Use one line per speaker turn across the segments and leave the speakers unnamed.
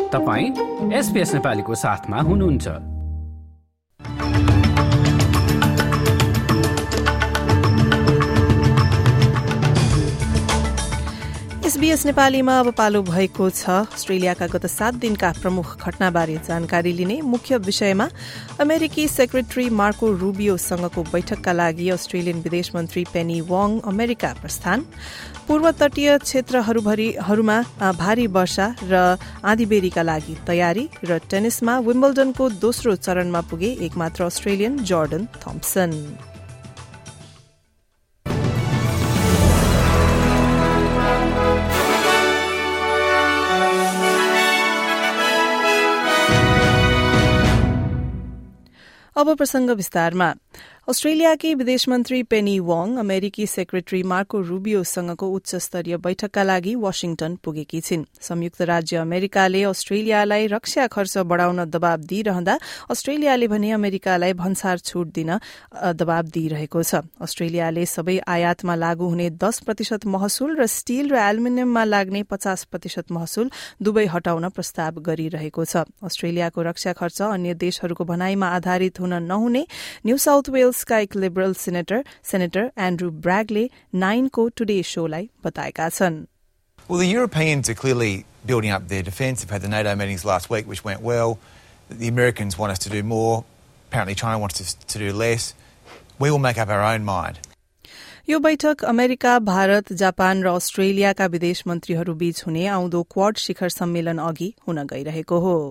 तपाईं SBS नेपालीको साथमा हुनुहुन्छ।
SBS नेपालीमा अब पालो भएको छ अस्ट्रेलियाका गत 7 दिनका प्रमुख घटनाबारे जानकारी लिने। मुख्य विषयमा अमेरिकी सेक्रेटरी मार्को रूबियोसँगको बैठकका लागि अस्ट्रेलियन विदेश मन्त्री पेनी वाङ अमेरिका प्रस्थान, पूर्व तटीय क्षेत्रहरूमा भारी वर्षा र आँधीबेहरीका लागि तयारी, र टेनिसमा विम्बल्डनको दोस्रो चरणमा पुगे एकमात्र अस्ट्रेलियन जोर्डन थम्पसन। अब प्रसंग विस्तारमा। अस्ट्रेलियाकी विदेश मन्त्री पेनी वाङ अमेरिकी सेक्रेटरी मार्को रूबियोसँगको उच्च स्तरीय बैठकका लागि वाशिंगटन पुगेकी छिन्। संयुक्त राज्य अमेरिकाले अस्ट्रेलियालाई रक्षा खर्च बढ़ाउन दबाव दिइरहँदा अस्ट्रेलियाले भने अमेरिकालाई भन्सार छूट दिन दबाव दिइरहेको छ। अस्ट्रेलियाले सबै आयातमा लागू हुने 10% महसुल र स्टील र एल्युमिनियममा लाग्ने 50% महसुल दुवै हटाउन प्रस्ताव गरिरहेको छ। अस्ट्रेलियाको रक्षा खर्च अन्य देशहरूको भनाईमा आधारित हुन नहुने न्यू साउथ वेल्स का एक लिबरल सेनेटर एन्ड्रू ब्र्यागले 9 को टुडे शोलाई बताएका छन्।
Well, the Europeans are clearly building up their defence. They've had the NATO meetings last week, which went well. The Americans want us to do more. Apparently China wants us to do less. We will make up our own mind.
यो बैठक America, Bharat, Japan र अस्ट्रेलियाका विदेश मन्त्रीहरू बीच हुने आउँदो quad शिखर सम्मेलन अघि हुन गइरहेको हो।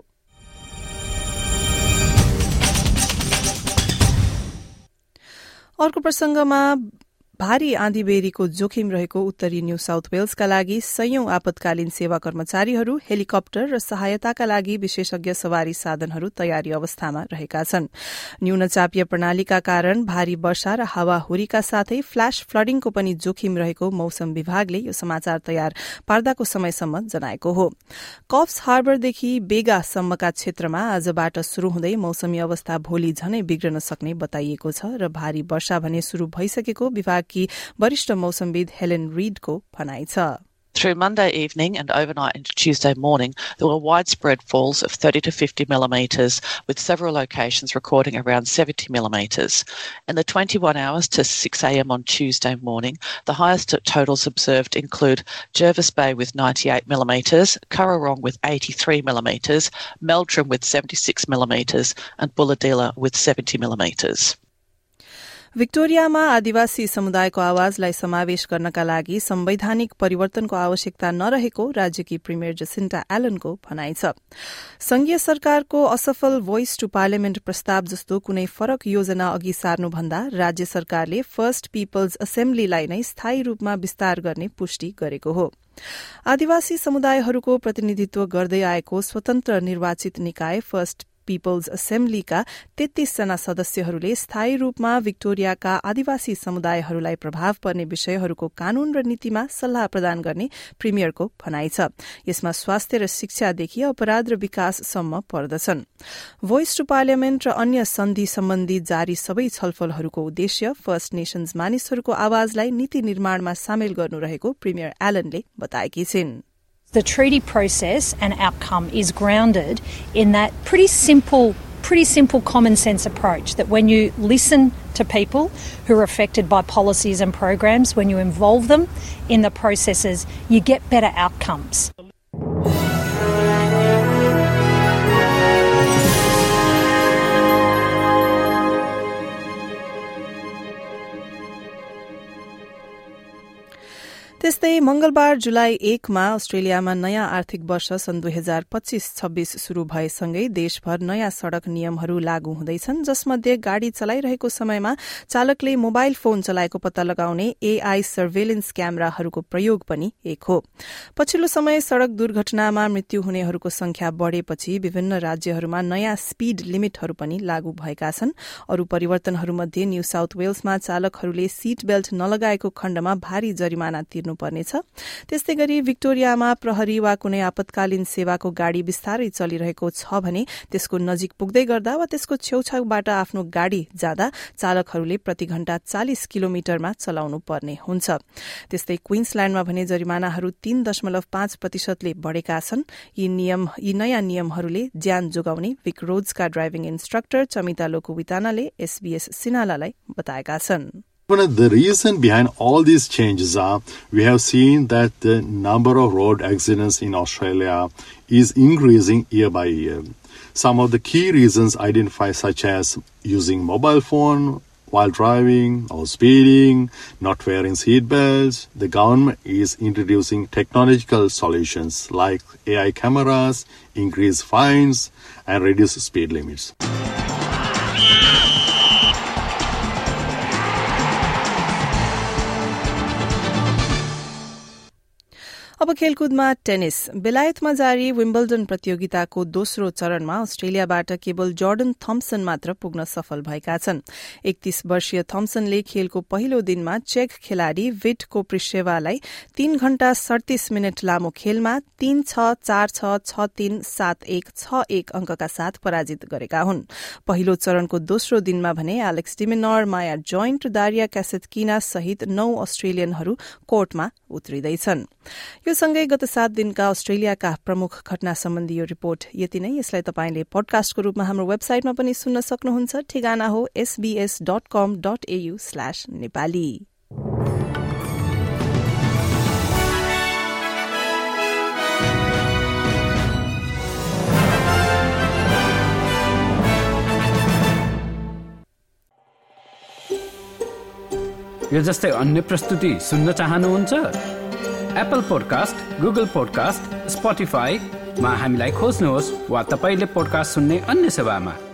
अर्को प्रसंगमा भारी आँधीबेहरीको जोखिम रहेको उत्तरी न्यू साउथ वेल्सका लागि सयौं आपतकालीन सेवा कर्मचारीहरू हेलिकप्टर र सहायताका लागि विशेषज्ञ सवारी साधनहरू तयारी अवस्थामा रहेका छन्। न्यूनचापीय प्रणालीका कारण भारी वर्षा र हावाहुरीका साथै फ्ल्याश फ्लडिङको पनि जोखिम रहेको मौसम विभागले यो समाचार तयार पार्दाको समयसम्म जनाएको हो। कफ्स हार्बरदेखि बेगासम्मका क्षेत्रमा आजबाट शुरू हुँदै मौसमी अवस्था भोलि झनै बिग्रन सक्ने बताइएको छ र भारी वर्षा भने शुरू भइसकेको विभाग की वरिष्ठ मौसमविद हेलेन रीडको भनाइ छ।
Through Monday evening and overnight into Tuesday morning, there were widespread falls of 30 to 50 millimetres, with several locations recording around 70 millimetres. In the 21 hours to 6 a.m. on Tuesday morning, the highest totals observed include Jervis Bay with 98 millimetres, Currarong with 83 millimetres, Meldrum with 76 millimetres, and Bulahdelah with 70 millimetres.
विक्टोरियामा आदिवासी समुदायको आवाजलाई समावेश गर्नका लागि संवैधानिक परिवर्तनको आवश्यकता नरहेको राज्यकी प्रिमियर जसिन्टा एलनको भनाइ छ। संघीय सरकारको असफल भोइस टु पार्लियामेन्ट प्रस्ताव जस्तो कुनै फरक योजना अघि सार्नुभन्दा राज्य सरकारले फर्स्ट पीपल्स असेम्ब्लीलाई नै स्थायी रूपमा विस्तार गर्ने पुष्टि गरेको हो। आदिवासी समुदायहरूको प्रतिनिधित्व गर्दै आएको स्वतन्त्र निर्वाचित निकाय फर्स्ट पीपल्स असेम्ब्लीका 33 जना सदस्यहरूले स्थायी रूपमा विक्टोरियाका आदिवासी समुदायहरूलाई प्रभाव पर्ने विषयहरूको कानून र नीतिमा सल्लाह प्रदान गर्ने प्रिमियरको भनाइ छ। यसमा स्वास्थ्य र शिक्षादेखि अपराध र विकाससम्म पर्दछन्। भोइस टु पार्लियामेन्ट र अन्य सन्धि सम्बन्धी जारी सबै छलफलहरूको उद्देश्य फर्स्ट नेशन्स मानिसहरूको आवाजलाई नीति निर्माणमा सामेल गर्नु रहेको प्रिमियर एलनले बताएकी छिन्।
The treaty process and outcome is grounded in that pretty simple common sense approach that when you listen to people who are affected by policies and programs, when you involve them in the processes, you get better outcomes. त्यस्तै मंगलबार जुलाई 1 मा अस्ट्रेलियामा नयाँ आर्थिक वर्ष सन् 2025-26 शुरू भएसँगै देशभर नयाँ सड़क नियमहरू लागू हुँदैछन्, जसमध्ये गाड़ी चलाइरहेको समयमा चालकले मोबाइल फोन चलाएको पत्ता लगाउने एआई सर्वेलेन्स क्यामेराहरूको प्रयोग पनि एक हो। पछिल्लो समय सड़क दुर्घटनामा मृत्यु हुनेहरूको संख्या बढ़ेपछि विभिन्न राज्यहरूमा नयाँ स्पीड लिमिटहरू पनि लागू भएका छन्। अरू परिवर्तनहरूमध्ये न्यू साउथ वेल्समा चालकहरूले सीट बेल्ट नलगाएको खण्डमा भारी जरिमाना तिर्नुपर्ने
हुनेछ। त्यस्तै गरी विक्टोरियामा प्रहरी वा कुनै आपतकालीन सेवाको गाड़ी बिस्तारै चलिरहेको छ भने त्यसको नजिक पुग्दै गर्दा वा त्यसको छेउछाउबाट आफ्नो गाड़ी जाँदा चालकहरूले प्रति घण्टा 40 किलोमिटरमा चलाउनु पर्ने हुन्छ। त्यस्तै क्वीन्सल्याण्डमा भने जरिमानाहरू 3.5% बढ़ेका छन्। यी नयाँ नियमहरूले ज्यान जोगाउने विक रोड्सका ड्राइभिङ इन्स्ट्रक्टर चमिता लोकुवितानाले SBS सिनालालाई बताएका छन्।
The reason behind all these changes are we have seen that the number of road accidents in Australia is increasing year by year. Some of the key reasons identified such as using mobile phone while driving or speeding, not wearing seat belts. The government is introducing technological solutions like AI cameras, increased fines, and reduced speed limits.
अब खेलकुदमा tennis. बेलायतमा जारी Wimbledon प्रतियोगिताको दोस्रो चरणमा अस्ट्रेलियाबाट केवल Jordan Thompson मात्र पुग्न सफल भएका छन्। 31 वर्षीय थम्सनले खेलको पहिलो दिनमा चेक खेलाड़ी विट कोप्रिसेवालाई 3 घण्टा 37 मिनट लामो खेलमा 3-6, 4-6, 6-3, 7-1, 6-1 अंकका साथ पराजित गरेका हुन्। पहिलो चरणको दोस्रो दिनमा भने Alex de Minaur, Maya Joint, Daria Kasatkina सहित 9 अस्ट्रेलियनहरू कोर्टमा उत्रिँदैछन्। यो सँगै गत 7 दिनका अस्ट्रेलियाका प्रमुख घटना सम्बन्धी यो रिपोर्ट यति नै। यसलाई तपाईले पडकास्टको रूपमा हाम्रो वेबसाइटमा पनि सुन्न सक्नुहुन्छ। ठेगाना हो sbs.com.au/nepali।
यो जस्तै अन्य प्रस्तुति सुन्न चाहनुहुन्छ? एप्पल पोडकास्ट, गुगल पोडकास्ट, स्पोटिफाईमा हामीलाई खोज्नुहोस् वा तपाईले पोडकास्ट सुन्ने अन्य सेवामा।